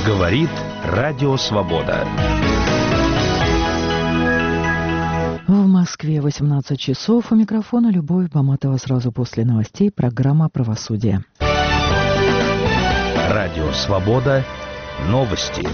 Говорит Радио Свобода. В Москве 18 часов. У микрофона Любовь Баматова. Сразу после новостей программа «Правосудие». Радио Свобода. Новости.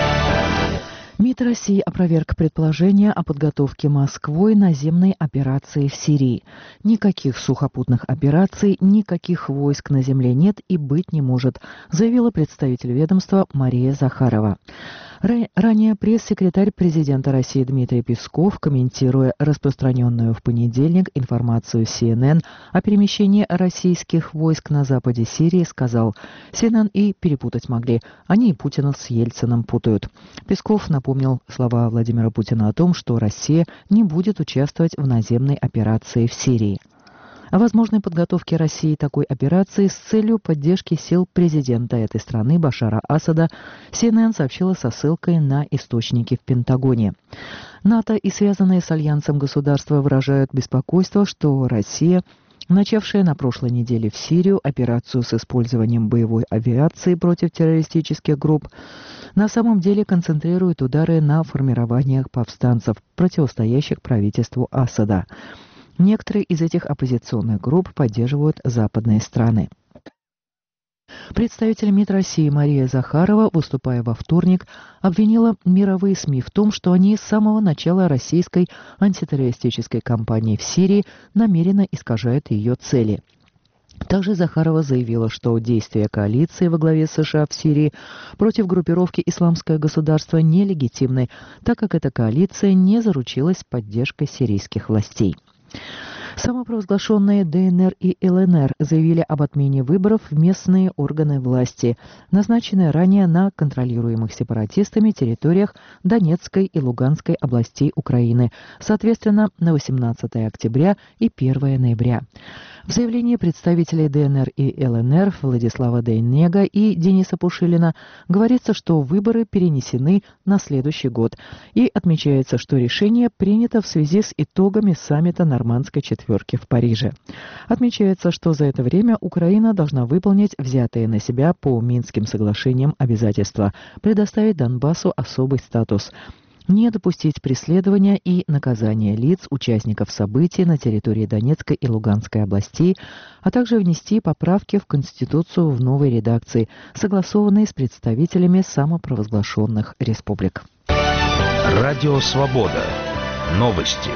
МИД России опроверг предположение о подготовке Москвой наземной операции в Сирии. Никаких сухопутных операций, никаких войск на земле нет и быть не может, заявила представитель ведомства Мария Захарова. Ранее пресс-секретарь президента России Дмитрий Песков, комментируя распространенную в понедельник информацию CNN о перемещении российских войск на западе Сирии, сказал: CNN и перепутать могли, они и Путина с Ельциным путают. Песков напомнил слова Владимира Путина о том, что Россия не будет участвовать в наземной операции в Сирии. О возможной подготовке России такой операции с целью поддержки сил президента этой страны Башара Асада CNN сообщила со ссылкой на источники в Пентагоне. НАТО и связанные с Альянсом государства выражают беспокойство, что Россия, начавшая на прошлой неделе в Сирию операцию с использованием боевой авиации против террористических групп, на самом деле концентрирует удары на формированиях повстанцев, противостоящих правительству Асада. Некоторые из этих оппозиционных групп поддерживают западные страны. Представитель МИД России Мария Захарова, выступая во вторник, обвинила мировые СМИ в том, что они с самого начала российской антитеррористической кампании в Сирии намеренно искажают ее цели. Также Захарова заявила, что действия коалиции во главе с США в Сирии против группировки «Исламское государство» нелегитимны, так как эта коалиция не заручилась поддержкой сирийских властей. Самопровозглашенные ДНР и ЛНР заявили об отмене выборов в местные органы власти, назначенные ранее на контролируемых сепаратистами территориях Донецкой и Луганской областей Украины, соответственно, на 18 октября и 1 ноября. В заявлении представителей ДНР и ЛНР Владислава Дейнега и Дениса Пушилина говорится, что выборы перенесены на следующий год, и отмечается, что решение принято в связи с итогами саммита Нормандской четверки в Париже. Отмечается, что за это время Украина должна выполнить взятые на себя по Минским соглашениям обязательства, предоставить Донбассу особый статус, не допустить преследования и наказания лиц, участников событий на территории Донецкой и Луганской областей, а также внести поправки в Конституцию в новой редакции, согласованные с представителями самопровозглашенных республик. Радио Свобода. Новости.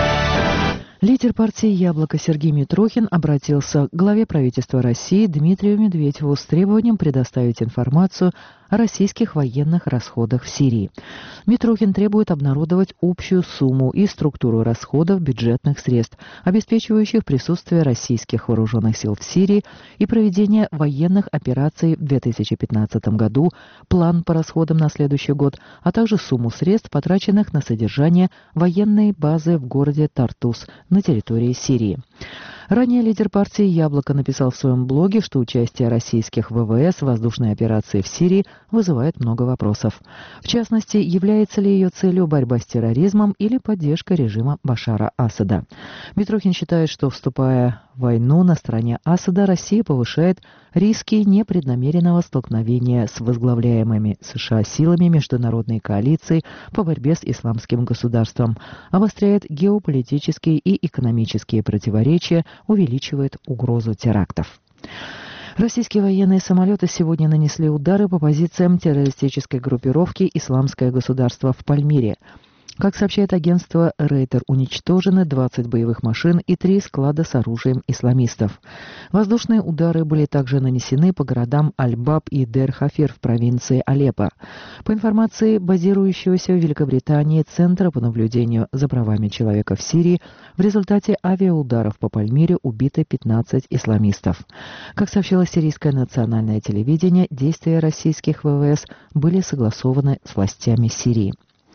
Лидер партии «Яблоко» Сергей Митрохин обратился к главе правительства России Дмитрию Медведеву с требованием предоставить информацию о российских военных расходах в Сирии. Митрохин требует обнародовать общую сумму и структуру расходов бюджетных средств, обеспечивающих присутствие российских вооруженных сил в Сирии и проведение военных операций в 2015 году, план по расходам на следующий год, а также сумму средств, потраченных на содержание военной базы в городе Тартус на территории Сирии. Ранее лидер партии «Яблоко» написал в своем блоге, что участие российских ВВС в воздушной операции в Сирии вызывает много вопросов. В частности, является ли ее целью борьба с терроризмом или поддержка режима Башара Асада. Митрохин считает, что, вступая в войну на стороне Асада, Россия повышает риски непреднамеренного столкновения с возглавляемыми США силами международной коалиции по борьбе с исламским государством, обостряет геополитические и экономические противоречия, увеличивает угрозу терактов. Российские военные самолеты сегодня нанесли удары по позициям террористической группировки «Исламское государство» в Пальмире. Как сообщает агентство Рейтер, уничтожены 20 боевых машин и 3 склада с оружием исламистов. Воздушные удары были также нанесены по городам Аль-Баб и Дер-Хафир в провинции Алеппо. По информации базирующегося в Великобритании Центра по наблюдению за правами человека в Сирии, в результате авиаударов по Пальмире убиты 15 исламистов. Как сообщило сирийское национальное телевидение, действия российских ВВС были согласованы с властями Сирии.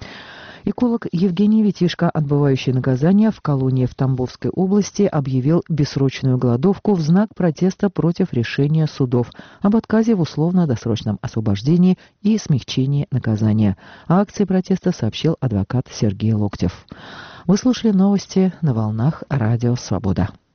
Эколог Евгений Витишко, отбывающий наказание в колонии в Тамбовской области, объявил бессрочную голодовку в знак протеста против решения судов об отказе в условно-досрочном освобождении и смягчении наказания. О акции протеста сообщил адвокат Сергей Локтев. Вы слушали новости на волнах Радио Свобода.